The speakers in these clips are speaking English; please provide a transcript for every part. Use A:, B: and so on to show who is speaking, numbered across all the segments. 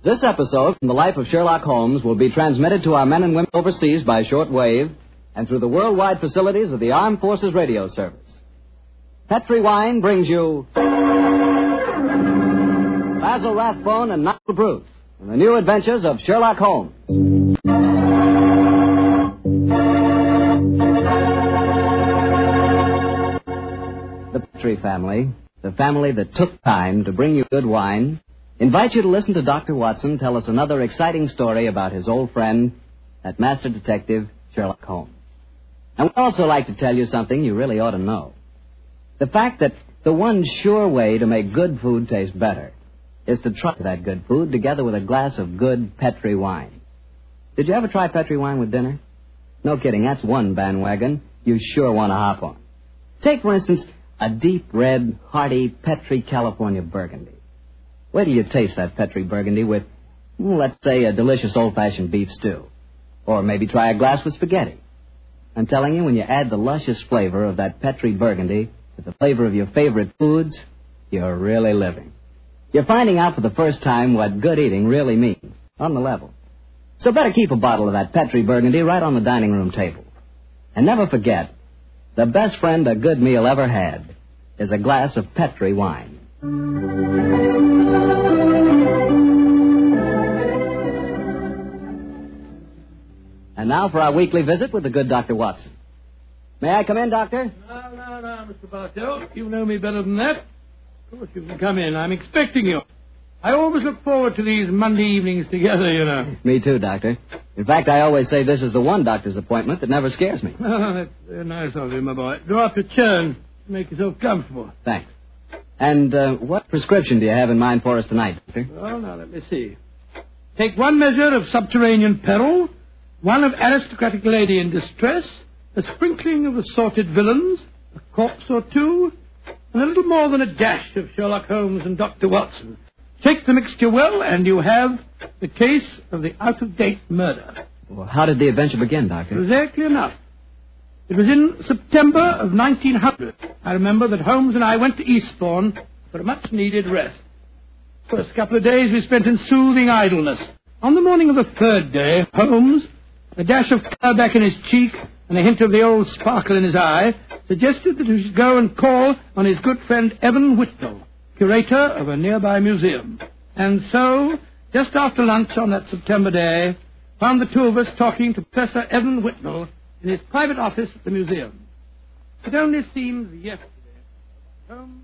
A: This episode from the life of Sherlock Holmes will be transmitted to our men and women overseas by short wave and through the worldwide facilities of the Armed Forces Radio Service. Petri Wine brings you Basil Rathbone and Nigel Bruce in the new adventures of Sherlock Holmes. The Petri family, the family that took time to bring you good wine, invite you to listen to Dr. Watson tell us another exciting story about his old friend, that master detective, Sherlock Holmes. And we'd also like to tell you something you really ought to know. The fact that the one sure way to make good food taste better is to try that good food together with a glass of good Petri wine. Did you ever try Petri wine with dinner? No kidding, that's one bandwagon you sure want to hop on. Take, for instance, a deep red, hearty Petri California Burgundy. Where do you taste that Petri Burgundy with, let's say, a delicious old-fashioned beef stew? Or maybe try a glass with spaghetti. I'm telling you, when you add the luscious flavor of that Petri Burgundy with the flavor of your favorite foods, you're really living. You're finding out for the first time what good eating really means, on the level. So better keep a bottle of that Petri Burgundy right on the dining room table. And never forget, the best friend a good meal ever had is a glass of Petri wine. And now for our weekly visit with the good Dr. Watson. May I come in, Doctor?
B: No, Mr. Bartell. You know me better than that. Of course you can come in. I'm expecting you. I always look forward to these Monday evenings together, you know.
A: Me too, Doctor. In fact, I always say this is the one doctor's appointment that never scares me.
B: Oh, that's very nice of you, my boy. Draw up your chair and make yourself comfortable.
A: Thanks. And what prescription do you have in mind for us tonight, Doctor?
B: Well, now, let me see. Take one measure of subterranean peril, one of aristocratic lady in distress, a sprinkling of assorted villains, a corpse or two, and a little more than a dash of Sherlock Holmes and Dr. Watson. Shake the mixture well, and you have the case of the out-of-date murder.
A: Well, how did the adventure begin, Doctor?
B: Exactly enough. It was in September of 1900. I remember that Holmes and I went to Eastbourne for a much-needed rest. The first couple of days we spent in soothing idleness. On the morning of the third day, Holmes, a dash of colour back in his cheek and a hint of the old sparkle in his eye, suggested that we should go and call on his good friend Evan Whitnell, curator of a nearby museum. And so, just after lunch on that September day, found the two of us talking to Professor Evan Whitnell in his private office at the museum. It only seems yesterday.
C: Professor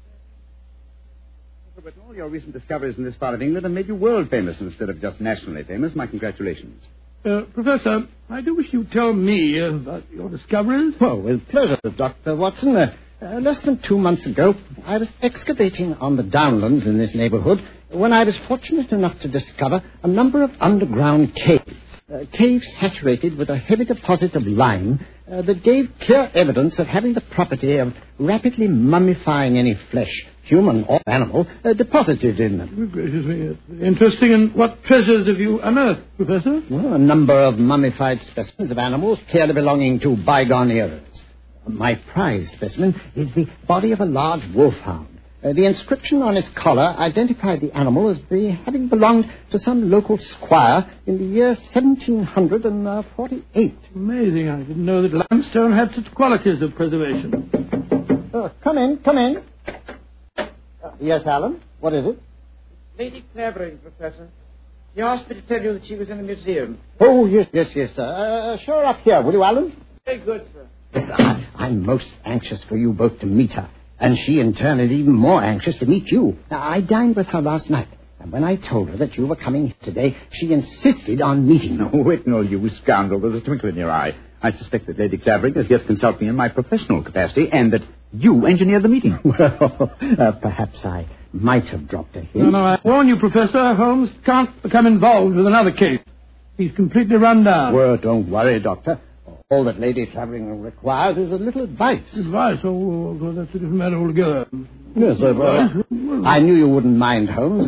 C: Whitnell, your recent discoveries in this part of England have made you world famous instead of just nationally famous. My congratulations.
B: Professor, I do wish you'd tell me about your discoveries.
D: Oh, with pleasure, Dr. Watson. Less than 2 months ago, I was excavating on the downlands in this neighborhood when I was fortunate enough to discover a number of underground caves. Caves saturated with a heavy deposit of lime that gave clear evidence of having the property of rapidly mummifying any flesh, human or animal, deposited in them.
B: Oh, gracious me. Interesting. And what treasures have you unearthed, Professor?
D: Well, a number of mummified specimens of animals clearly belonging to bygone eras. My prized specimen is the body of a large wolfhound. The inscription on its collar identified the animal as having belonged to some local squire in the year 1748.
B: Amazing. I didn't know that limestone had such qualities of preservation.
D: Come in. Yes, Alan? What is it?
E: Lady Clavering, Professor. She asked me to tell you that she was in the museum.
D: Oh, yes, sir. Show her up here, will you, Alan?
E: Very good, sir.
D: I'm most anxious for you both to meet her. And she, in turn, is even more anxious to meet you. Now, I dined with her last night. And when I told her that you were coming today, she insisted on meeting you.
C: Oh, Whitnell, you scoundrel. There's a twinkle in your eye. I suspect that Lady Clavering has yet consulted me in my professional capacity and that you engineered the meeting.
D: Well, perhaps I might have dropped a hint.
B: No, I warn you, Professor, Holmes can't become involved with another case. He's completely run down.
D: Well, don't worry, Doctor. All that Lady Clavering requires is a little advice.
B: Advice? Oh, that's a different matter altogether.
D: Yes, sir. I knew you wouldn't mind, Holmes.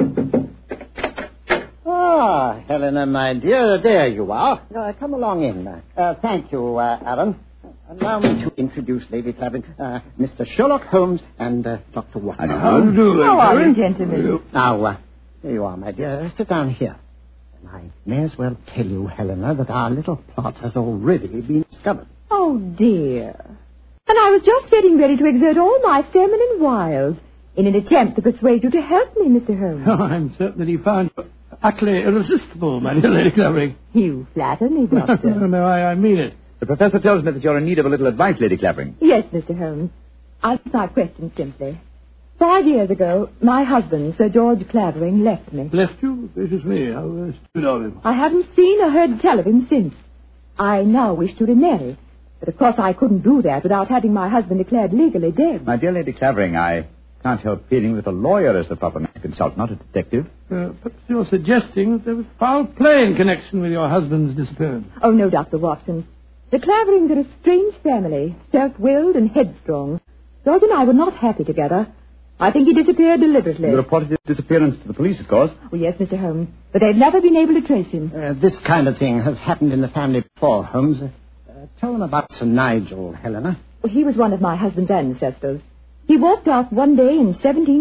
D: Helena, my dear, there you are. Come along in. Thank you, Alan. Allow me to introduce Lady Clavering, Mr. Sherlock Holmes and Dr. Watson.
C: How do you do,
F: How are you, gentlemen?
D: Now, Here you are, my dear. Sit down here. And I may as well tell you, Helena, that our little plot has already been discovered.
F: Oh, dear. And I was just getting ready to exert all my feminine wiles in an attempt to persuade you to help me, Mr. Holmes.
B: Oh, I'm certain that he found you utterly irresistible, my dear Lady Clavering.
F: You flatter me, Doctor.
B: No, I mean it.
C: The professor tells me that you're in need of a little advice, Lady Clavering.
F: Yes, Mr. Holmes. I'll ask my question simply. 5 years ago, my husband, Sir George Clavering, left me.
B: Left you? This is me. How stupid of him.
F: I haven't seen or heard tell of him since. I now wish to remarry. But of course I couldn't do that without having my husband declared legally dead.
C: My dear Lady Clavering, I can't help feeling that a lawyer is the proper man to consult, not a detective.
B: Perhaps you're suggesting that there was foul play in connection with your husband's disappearance.
F: Oh, no, Dr. Watson. The Claverings are a strange family, self-willed and headstrong. George and I were not happy together. I think he disappeared deliberately.
C: You reported his disappearance to the police, of course.
F: Oh, yes, Mr. Holmes. But they've never been able to trace him.
D: This kind of thing has happened in the family before, Holmes. Tell them about Sir Nigel, Helena.
F: Well, he was one of my husband's ancestors. He walked out one day in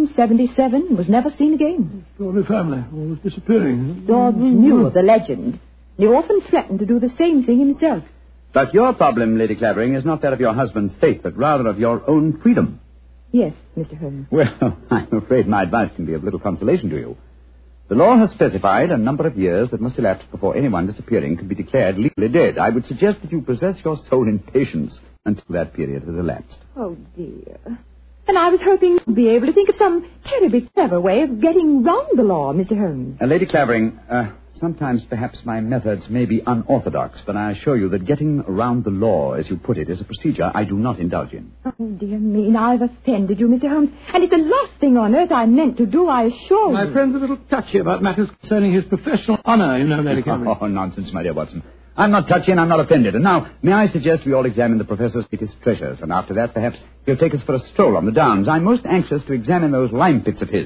F: 1777 and was never seen again.
B: Extraordinary family. Always disappearing.
F: George knew of the legend. He often threatened to do the same thing himself.
C: But your problem, Lady Clavering, is not that of your husband's fate, but rather of your own freedom.
F: Yes, Mr. Holmes.
C: Well, I'm afraid my advice can be of little consolation to you. The law has specified a number of years that must elapse before anyone disappearing can be declared legally dead. I would suggest that you possess your soul in patience until that period has elapsed.
F: Oh, dear. And I was hoping to be able to think of some terribly clever way of getting round the law, Mr. Holmes.
C: Lady Clavering, sometimes perhaps my methods may be unorthodox, but I assure you that getting around the law, as you put it, is a procedure I do not indulge in.
F: Oh, dear me, now I've offended you, Mr. Holmes. And it's the last thing on earth I meant to do, I assure you.
B: My friend's a little touchy about matters concerning his professional honor, you know, Lady Clavering.
C: Oh, nonsense, my dear Watson. I'm not touchy and I'm not offended. And now, may I suggest we all examine the professor's latest treasures, and after that, perhaps he'll take us for a stroll on the downs. I'm most anxious to examine those lime pits of his.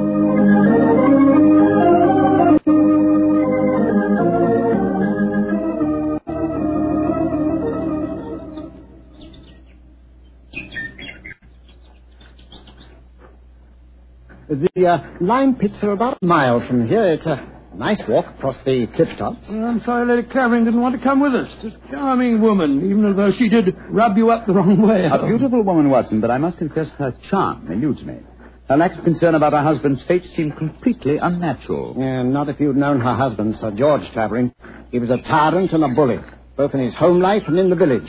D: The lime pits are about a mile from here. It's a nice walk across the cliff tops.
B: I'm sorry Lady Clavering didn't want to come with us. She's a charming woman, even although she did rub you up the wrong way.
C: A beautiful woman, Watson, but I must confess her charm eludes me. Her lack of concern about her husband's fate seemed completely unnatural.
D: Not if you'd known her husband, Sir George Clavering. He was a tyrant and a bully, both in his home life and in the village.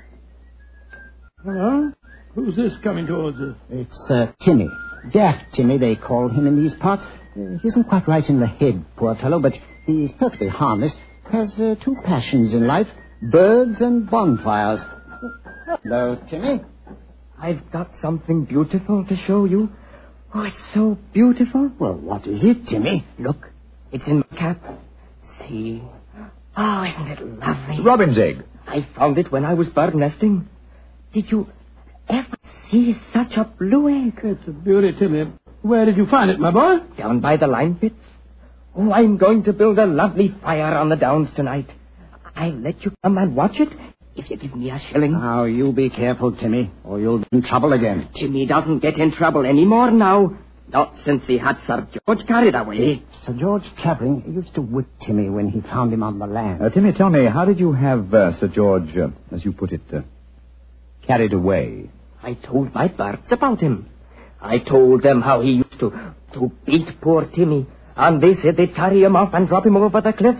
B: Hello? Who's this coming towards us?
D: It's Timmy. Daft Timmy, they call him in these parts. He isn't quite right in the head, poor fellow, but he's perfectly harmless. Has two passions in life, birds and bonfires. Hello, Timmy.
G: I've got something beautiful to show you. Oh, it's so beautiful.
D: Well, what is it, Timmy?
G: Look, it's in my cap. See? Oh, isn't it lovely?
C: Robin's egg.
G: I found it when I was bird nesting. Did you ever see such a blue egg?
B: It's a beauty, Timmy. Where did you find it, my boy?
G: Down by the lime pits. Oh, I'm going to build a lovely fire on the downs tonight. I'll let you come and watch it if you give me a shilling.
D: Now, you be careful, Timmy, or you'll be in trouble again.
G: Timmy doesn't get in trouble anymore now. Not since he had Sir George carried away.
D: Sir George Clavering used to whip Timmy when he found him on the land.
C: Timmy, tell me, how did you have Sir George, as you put it, carried away?
G: I told my birds about him. I told them how he used to beat poor Timmy, and they said they'd carry him off and drop him over the cliffs.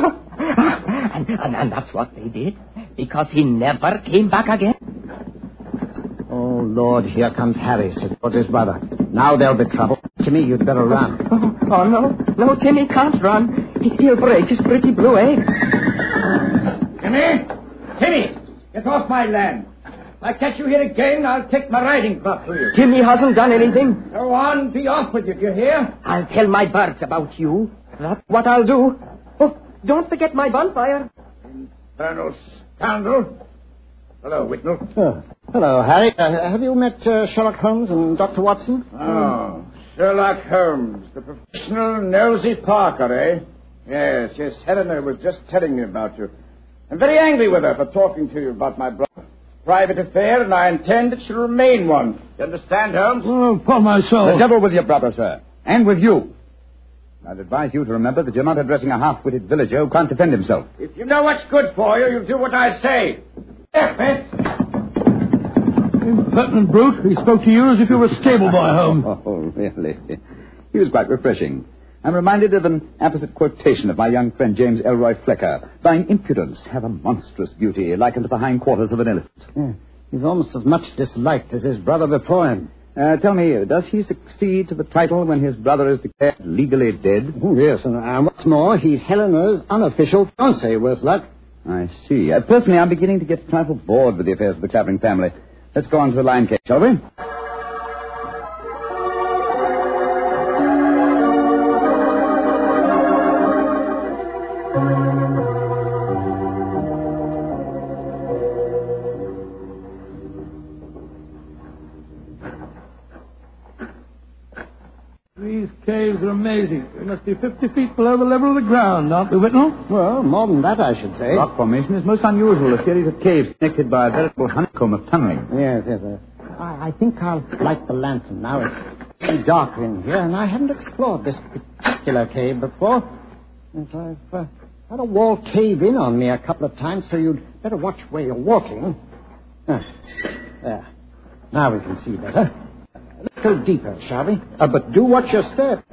G: and that's what they did, because he never came back again.
D: Oh, Lord, here comes Harry, Sir George's brother. Now there'll be trouble. Timmy, you'd better run.
G: Oh, no, Timmy can't run. He'll break his pretty blue egg.
E: Timmy, get off my land. If I catch you here again, I'll take my riding crop to you.
G: Timmy hasn't done anything.
E: Go on, be off with you, do you hear?
G: I'll tell my birds about you. That's what I'll do. Oh, don't forget my bonfire.
E: Infernal scoundrel. Hello, Whitnell.
D: Oh, hello, Harry. Have you met Sherlock Holmes and Dr. Watson?
E: Oh, Sherlock Holmes, the professional Nosy Parker, eh? Yes, Helena was just telling me about you. I'm very angry with her for talking to you about my brother. Private affair, and I intend it shall remain one. You understand, Holmes?
B: Oh, upon my soul.
C: The devil with your brother, sir. And with you. I'd advise you to remember that you're not addressing a half-witted villager who can't defend himself.
E: If you know what's good for you, you'll do what I say.
B: Impertinent brute. He spoke to you as if you were a stable boy, Holmes.
C: Oh, really? He was quite refreshing. I'm reminded of an apposite quotation of my young friend James Elroy Flecker. Thine impudence have a monstrous beauty, like unto the hindquarters of an elephant.
D: Yeah. He's almost as much disliked as his brother before him.
C: Tell me, does he succeed to the title when his brother is declared legally dead?
D: Oh, yes, and what's more, he's Helena's unofficial fiancé, worse luck.
C: I see. Personally, I'm beginning to get a trifle bored with the affairs of the Clavering family. Let's go on to the lion cage, shall we?
B: These caves are amazing. We must be 50 feet below the level of the ground, aren't we, Whitnell?
D: Well, more than that, I should say.
C: Rock formation is most unusual, a series of caves connected by a veritable honeycomb of tunneling.
D: Yes. I think I'll light the lantern now. It's too dark in here, and I haven't explored this particular cave before. Yes, I've had a wall cave in on me a couple of times, so you'd better watch where you're walking. There. Now we can see better. Let's go deeper, shall we? But do watch your step.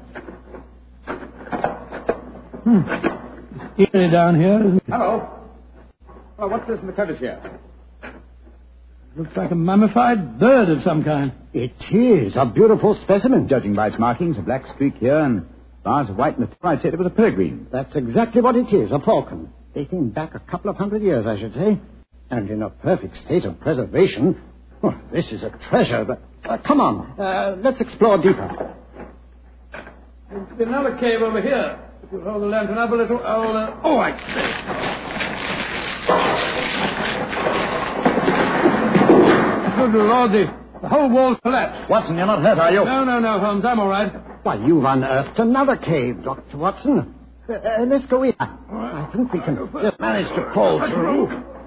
B: It's eerie down here, isn't it?
E: Hello. Oh, what's this in the crevice here?
B: Looks like a mummified bird of some kind.
D: It is a beautiful specimen.
C: Judging by its markings, a black streak here and bars of white in the top, I'd say it was a peregrine.
D: That's exactly what it is, a falcon. Dating back a couple of 100 years, I should say. And in a perfect state of preservation. Oh, this is a treasure, but... come on, let's explore deeper.
B: There's another cave over here. If you'll hold the lantern up a little, I'll... Oh, I see. Good Lordy. The whole wall's collapsed.
C: Watson, you're not hurt, are you?
B: No, Holmes. I'm all right.
D: Why, you've unearthed another cave, Dr. Watson. Let's go in. I think we can just manage to crawl through.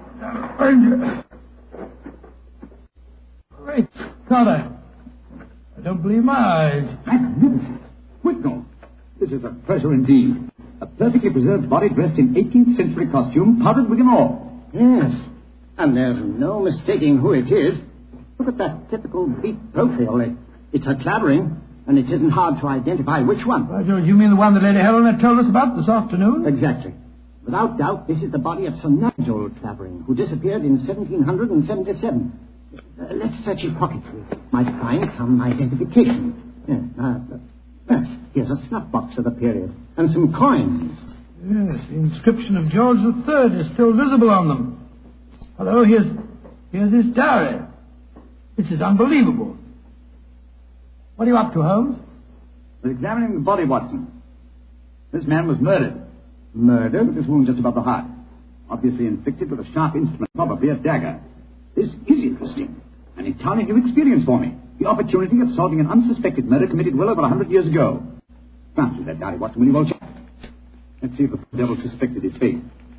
B: Great God, I don't believe my eyes.
C: Magnificent. Whitnell, this is a treasure indeed. A perfectly preserved body dressed in 18th century costume, powdered with ore.
D: Yes, and there's no mistaking who it is. Look at that typical deep profile. It's a Clavering, and it isn't hard to identify which one.
B: By George, you mean the one that Lady Helena told us about this afternoon?
D: Exactly. Without doubt, this is the body of Sir Nigel Clavering, who disappeared in 1777. Let's search his pockets. We might find some identification. Yes, here's a snuff box of the period, and some coins.
B: Yes, the inscription of George III is still visible on them. Hello, here's his diary. This is unbelievable. What are you up to, Holmes?
C: We're examining the body, Watson. This man was murdered.
D: Murdered?
C: With this wound just above the heart. Obviously inflicted with a sharp instrument, probably a dagger. This is interesting. An entirely new experience for me. The opportunity of solving an unsuspected murder committed well over 100 years ago. Glance through that diary, Watson, will you, old chap? Let's see if the devil suspected his fate.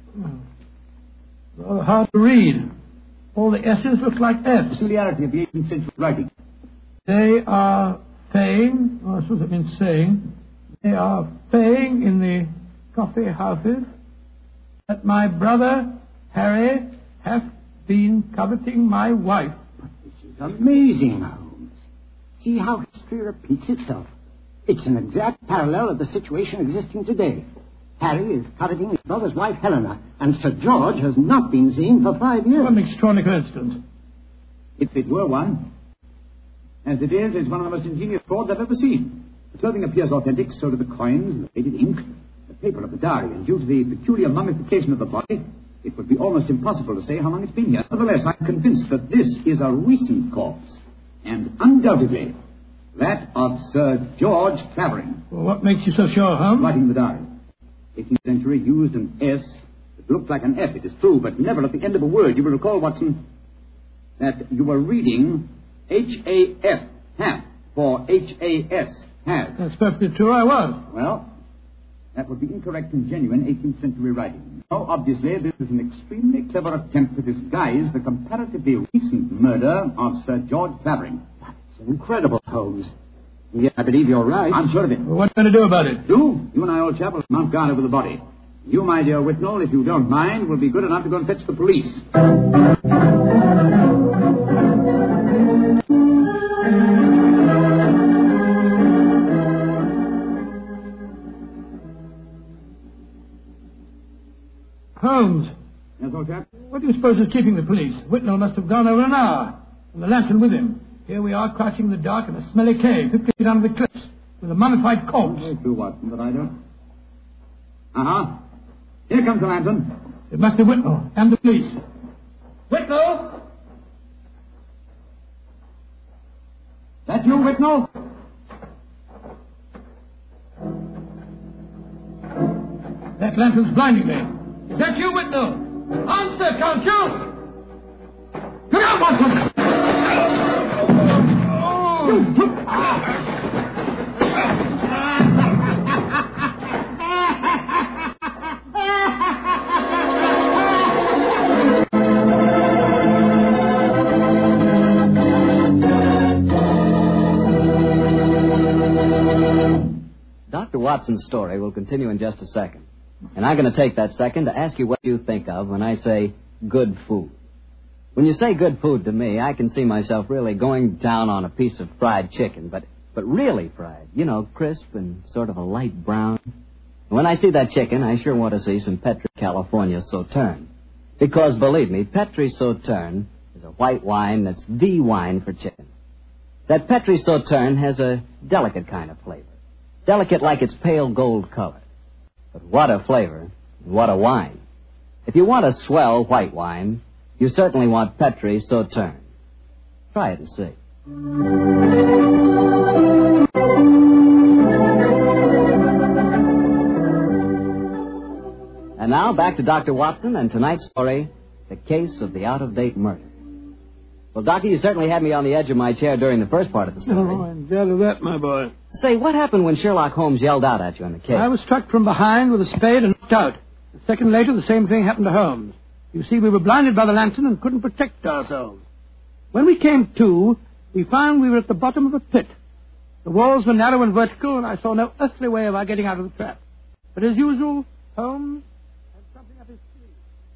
B: Rather hard to read. All the S's look like F's.
C: Peculiarity of the 18th century writing.
B: They are saying, I suppose it means saying, they are saying in the coffee houses that my brother Harry hath been coveting my wife.
D: But this is amazing, Holmes. See how history repeats itself. It's an exact parallel of the situation existing today. Harry is coveting his brother's wife, Helena, and Sir George has not been seen for 5 years.
B: What an extraordinary coincidence.
C: If it were one. As it is, it's one of the most ingenious frauds I've ever seen. The clothing appears authentic, so do the coins and the faded ink. The paper of the diary, and due to the peculiar mummification of the body, it would be almost impossible to say how long it's been here. Nevertheless, I'm convinced that this is a recent corpse, and undoubtedly that of Sir George Clavering.
B: Well, what makes you so sure, Holmes?
C: Writing the diary. 18th century used an S. It looked like an F, it is true, but never at the end of a word. You will recall, Watson, that you were reading H-A-F, half, for H-A-S, has.
B: That's perfectly true, I was.
C: Well, that would be incorrect and genuine 18th century writing. Now, obviously, this is an extremely clever attempt to disguise the comparatively recent murder of Sir George Clavering.
D: That's incredible, Holmes.
C: Yes, I believe you're right. I'm sure of it.
B: Well, what are you going to do about it?
C: You and I, old chap, will mount guard over the body. You, my dear Whitnall, if you don't mind, will be good enough to go and fetch the police.
B: Holmes.
C: Yes, old chap?
B: What do you suppose is keeping the police? Whitnall must have gone over an hour, and the lantern with him. Here we are, crouching in the dark in a smelly cave, 50 feet under the cliffs, with a mummified corpse.
C: Very true, Watson, but I don't... Uh-huh. Here comes the lantern.
B: It must be Whitnall and the police. Whitnall!
C: That you, Whitnall?
B: That lantern's blinding me. Is that you, Whitnall? Answer, can't you? Come out, Watson!
A: Dr. Watson's story will continue in just a second. And I'm going to take that second to ask you what you think of when I say good food. When you say good food to me, I can see myself really going down on a piece of fried chicken, but really fried. You know, crisp and sort of a light brown. When I see that chicken, I sure want to see some Petri California Sauterne. Because, believe me, Petri Sauterne is a white wine that's the wine for chicken. That Petri Sauterne has a delicate kind of flavor. Delicate like its pale gold color. But what a flavor, and what a wine. If you want a swell white wine, you certainly want Petri Sauterne. Try it and see. And now back to Dr. Watson and tonight's story, The Case of the Out-of-Date Murder. Well, Doctor, you certainly had me on the edge of my chair during the first part of the story.
B: Oh, I'm glad of that, my boy.
A: Say, what happened when Sherlock Holmes yelled out at you in the cave?
B: I was struck from behind with a spade and knocked out. A second later, the same thing happened to Holmes. You see, we were blinded by the lantern and couldn't protect ourselves. When we came to, we found we were at the bottom of a pit. The walls were narrow and vertical, and I saw no earthly way of our getting out of the trap. But as usual, Holmes had something up his sleeve.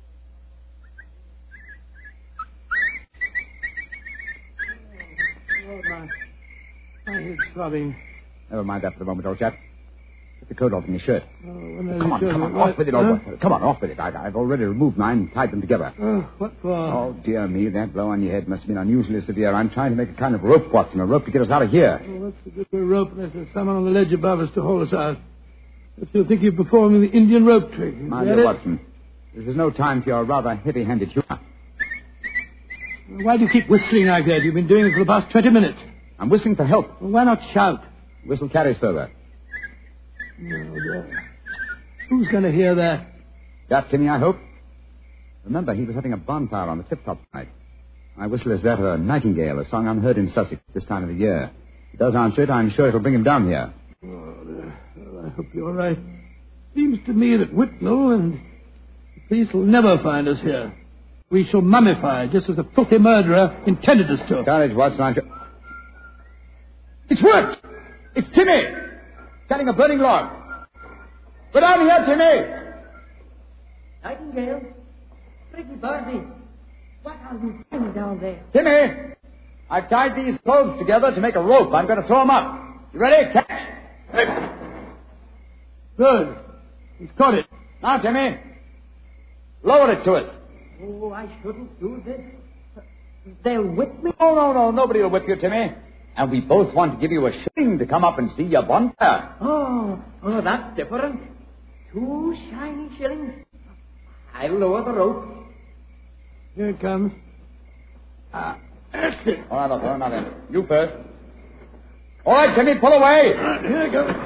B: Oh, my head's throbbing.
C: Never mind that for the moment, old chap. Get the coat off in your shirt.
B: Oh,
C: Come on, off with it, old boy. Come on, off with it. I've already removed mine and tied them together.
B: Oh, what for?
C: Oh, dear me, that blow on your head must have been unusually severe. I'm trying to make a kind of rope, Watson, a rope to get us out of here.
B: Oh, what's the good of a rope unless there's someone on the ledge above us to hold us out? If you think you're performing the Indian rope trick.
C: My dear Watson, this is no time for your rather heavy-handed humor.
B: Why do you keep whistling like that? You've been doing it for the past 20 minutes.
C: I'm whistling for help.
B: Well, why not shout?
C: Whistle carries further.
B: No, who's going to hear that?
C: That, Timmy, I hope. Remember, he was having a bonfire on the tip-top tonight. My whistle is that of a nightingale, a song unheard in Sussex this time of the year. If it does answer it, I'm sure it'll bring him down here.
B: Oh, well, I hope you're right. Seems to me that Whitnall and the police will never find us here. We shall mummify, just as the filthy murderer intended us to.
C: Courage, Watson, I'm sure...
E: It's worked! It's Timmy! Carrying a burning log. Go down here, Timmy!
G: Nightingale, pretty birdie, what are you doing down there?
E: Timmy! I've tied these clothes together to make a rope. I'm going to throw them up. You ready? Catch!
B: Good. He's caught it.
E: Now, Timmy. Lower it to us.
G: Oh, I shouldn't do this. They'll whip me.
E: Oh, no. Nobody will whip you, Timmy. And we both want to give you a shilling to come up and see your bonfire.
G: Oh, that's different. 2 shiny shillings. I'll lower the rope.
B: Here it comes. That's it.
E: All right, look, now then. You first. All right, Timmy, pull away.
B: Here it goes.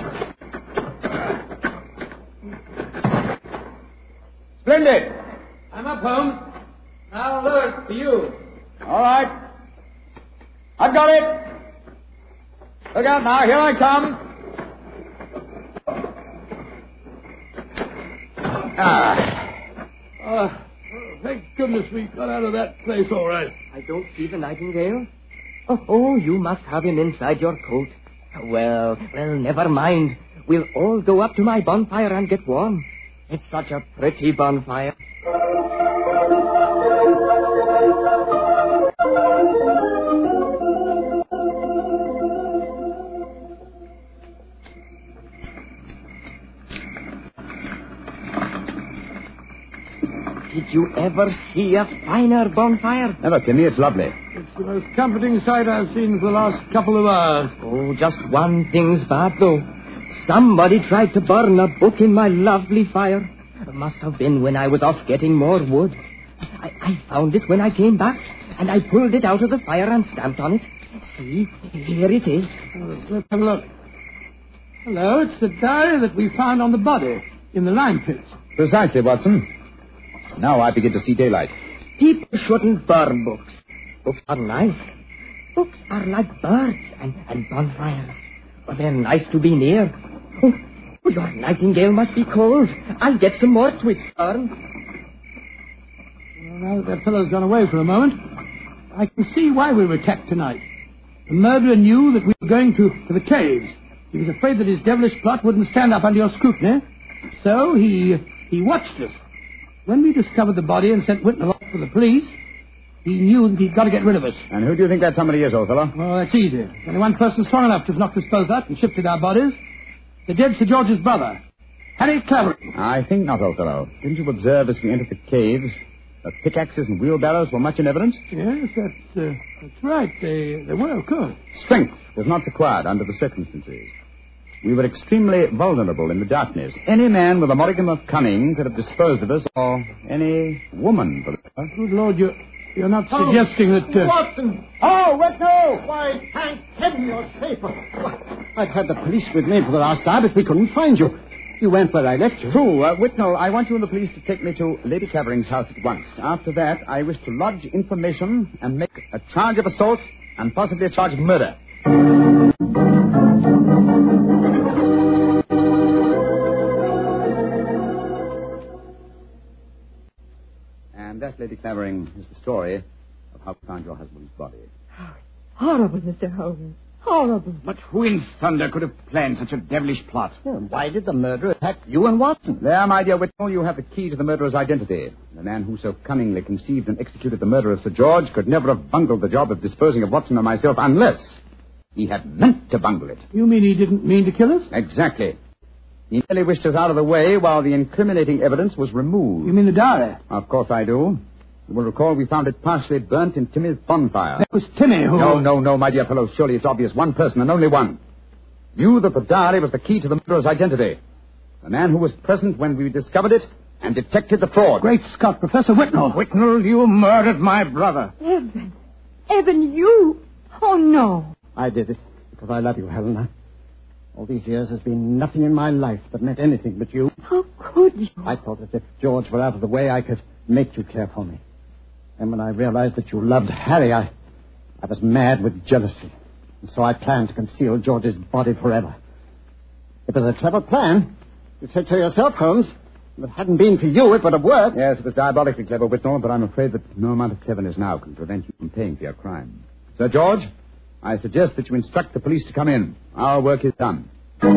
E: Splendid.
B: I'm up, Holmes. I'll lower it for you.
E: All right. I've got it. Look out now. Here I come.
B: Thank goodness we got out of that place all right.
G: I don't see the Nightingale. Oh, you must have him inside your coat. Well, never mind. We'll all go up to my bonfire and get warm. It's such a pretty bonfire. Did you ever see a finer bonfire?
C: Never, Timmy. It's lovely.
B: It's the most comforting sight I've seen for the last couple of hours.
G: Oh, just one thing's bad, though. Somebody tried to burn a book in my lovely fire. It must have been when I was off getting more wood. I found it when I came back, and I pulled it out of the fire and stamped on it. See, here it is.
B: Let's have a look. Hello, it's the diary that we found on the body in the lime pit.
C: Precisely, Watson. Now I begin to see daylight.
G: People shouldn't burn books. Books are nice. Books are like birds and bonfires. But they're nice to be near. Oh, your nightingale must be cold. I'll get some more twigs, Fern.
B: Well, now that that fellow's gone away for a moment, I can see why we were attacked tonight. The murderer knew that we were going to the caves. He was afraid that his devilish plot wouldn't stand up under your scrutiny. So he watched us. When we discovered the body and sent Whitnell off for the police, he knew that he'd got to get rid of us.
C: And who do you think that somebody is, old fellow?
B: Well, that's easy. There's only one person strong enough to have knocked us both out and shifted our bodies. The dead Sir George's brother, Harry Clavering.
C: I think not, old fellow. Didn't you observe as we entered the caves that pickaxes and wheelbarrows were much in evidence?
B: Yes, that's right. They were, of course.
C: Strength was not required under the circumstances. We were extremely vulnerable in the darkness. Any man with a modicum of cunning could have disposed of us, or any woman, for that matter.
B: Good Lord, you're not suggesting that...
D: Watson! Oh, Whitnell! Why, thank heaven you're safe. I've had the police with me for the last hour, but we couldn't find you. You went where I left you.
C: True. Whitnell, I want you and the police to take me to Lady Clavering's house at once. After that, I wish to lodge information and make a charge of assault and possibly a charge of murder. And that, Lady Clavering, is the story of how we found your husband's body.
F: Oh, horrible, Mr. Holmes. Horrible.
E: But who in thunder could have planned such a devilish plot?
D: Why did the murderer attack you and Watson?
C: There, my dear Whitnell, you have the key to the murderer's identity. The man who so cunningly conceived and executed the murder of Sir George could never have bungled the job of disposing of Watson and myself unless he had meant to bungle it.
B: You mean he didn't mean to kill us?
C: Exactly. He merely wished us out of the way while the incriminating evidence was removed.
B: You mean the diary?
C: Of course I do. You will recall we found it partially burnt in Timmy's bonfire.
B: That was Timmy who...
C: No, my dear fellow. Surely it's obvious one person and only one. Knew that the diary was the key to the murderer's identity. The man who was present when we discovered it and detected the fraud.
B: Great Scott, Professor Whitnell.
E: Whitnell, you murdered my brother.
F: Evan. Evan, you... Oh, no.
D: I did it because I love you, Helena. All these years there's been nothing in my life that meant anything but you.
F: How could you?
D: I thought that if George were out of the way, I could make you care for me. And when I realized that you loved Harry, I was mad with jealousy. And so I planned to conceal George's body forever. It was a clever plan. You said so yourself, Holmes. If it hadn't been for you, it would have worked.
C: Yes, it was diabolically clever, Whitnell, but I'm afraid that no amount of cleverness now can prevent you from paying for your crime. Sir George, I suggest that you instruct the police to come in. Our work is done.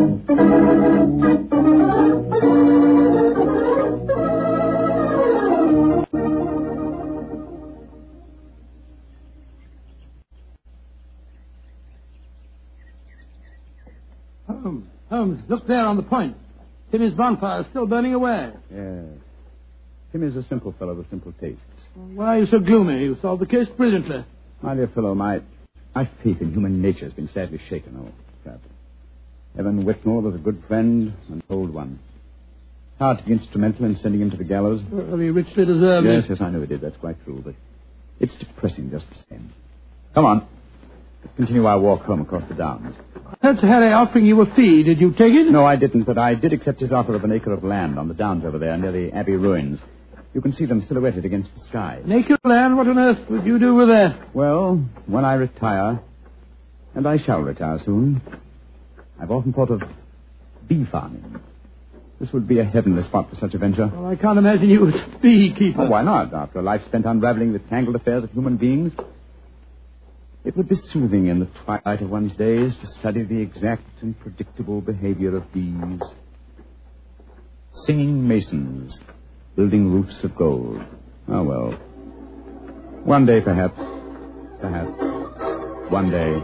B: Holmes, look there on the point. Timmy's bonfire is still burning away.
C: Yes. Tim is a simple fellow with simple tastes.
B: Why are you so gloomy? You solved the case brilliantly.
C: My dear fellow, my faith in human nature has been sadly shaken. Oh, crap. Evan Whitmore was a good friend and old one. Hard to be instrumental in sending him to the gallows.
B: Well, he richly deserved it.
C: Yes, I know he did. That's quite true. But it's depressing just the same. Come on. Let's continue our walk home across the downs.
B: That's Harry offering you a fee. Did you take it?
C: No, I didn't, but I did accept his offer of an acre of land on the downs over there near the Abbey ruins. You can see them silhouetted against the sky.
B: An acre of land? What on earth would you do with that?
C: Well, when I retire, and I shall retire soon, I've often thought of bee farming. This would be a heavenly spot for such a venture.
B: Well, I can't imagine you as a beekeeper.
C: Oh, why not? After a life spent unraveling the tangled affairs of human beings. It would be soothing in the twilight of one's days to study the exact and predictable behavior of bees. Singing masons, building roofs of gold. Oh, well. One day, perhaps. Perhaps. One day.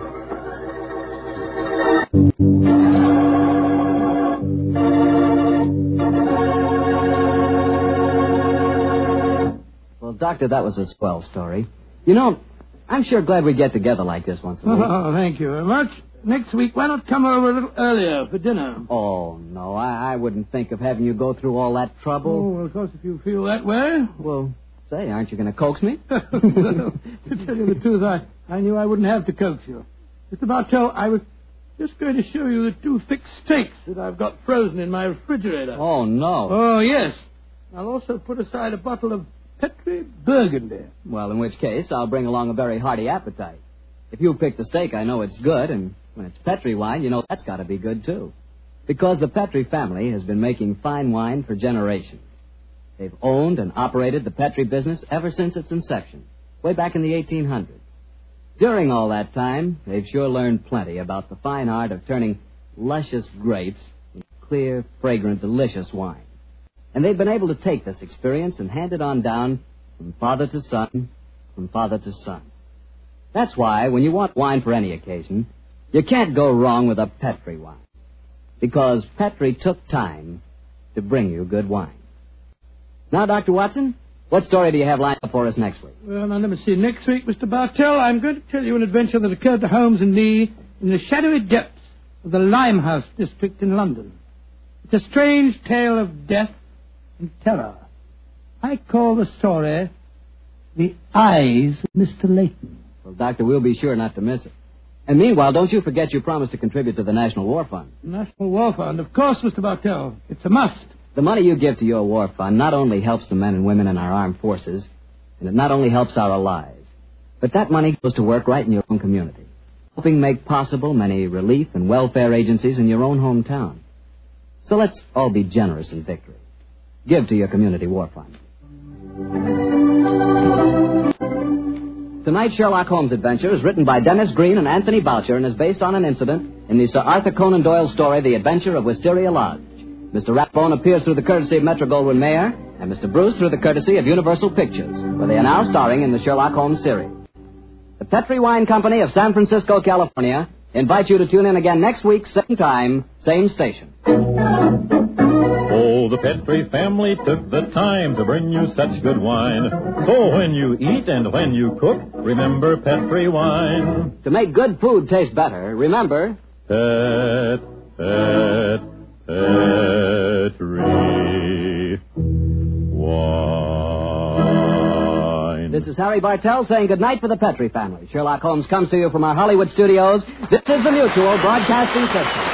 A: Well, Doctor, that was a swell story. You know, I'm sure glad we get together like this once in a while.
B: Oh, thank you very much. Next week, why not come over a little earlier for dinner?
A: Oh, no, I wouldn't think of having you go through all that trouble.
B: Oh, well, of course, if you feel that way.
A: Well, say, aren't you going to coax me?
B: To tell you the truth, I knew I wouldn't have to coax you. Mr. Bartell, I was just going to show you the 2 thick steaks that I've got frozen in my refrigerator.
A: Oh, no.
B: Oh, yes. I'll also put aside a bottle of Petri Burgundy.
A: Well, in which case, I'll bring along a very hearty appetite. If you pick the steak, I know it's good, and when it's Petri wine, you know that's got to be good, too. Because the Petri family has been making fine wine for generations. They've owned and operated the Petri business ever since its inception, way back in the 1800s. During all that time, they've sure learned plenty about the fine art of turning luscious grapes into clear, fragrant, delicious wine. And they've been able to take this experience and hand it on down from father to son, from father to son. That's why, when you want wine for any occasion, you can't go wrong with a Petri wine. Because Petri took time to bring you good wine. Now, Dr. Watson, what story do you have lined up for us next week?
B: Well, now, let me see. Next week, Mr. Bartell, I'm going to tell you an adventure that occurred to Holmes and me in the shadowy depths of the Limehouse district in London. It's a strange tale of death and terror. I call the story The Eyes of Mr. Layton.
A: Well, Doctor, we'll be sure not to miss it. And meanwhile, don't you forget you promised to contribute to the National War Fund.
B: National War Fund, of course, Mr. Bartell. It's a must.
A: The money you give to your war fund not only helps the men and women in our armed forces, and it not only helps our allies, but that money goes to work right in your own community, helping make possible many relief and welfare agencies in your own hometown. So let's all be generous in victory. Give to your community war fund. Tonight's Sherlock Holmes adventure is written by Dennis Green and Anthony Boucher and is based on an incident in the Sir Arthur Conan Doyle story, The Adventure of Wisteria Lodge. Mr. Rathbone appears through the courtesy of Metro-Goldwyn-Mayer, and Mr. Bruce through the courtesy of Universal Pictures, where they are now starring in the Sherlock Holmes series. The Petri Wine Company of San Francisco, California, invites you to tune in again next week, same time, same station.
H: Oh, the Petri family took the time to bring you such good wine. So when you eat and when you cook, remember Petri wine.
A: To make good food taste better, remember...
H: Petri wine.
A: This is Harry Bartell saying goodnight for the Petri family. Sherlock Holmes comes to you from our Hollywood studios. This is the Mutual Broadcasting System.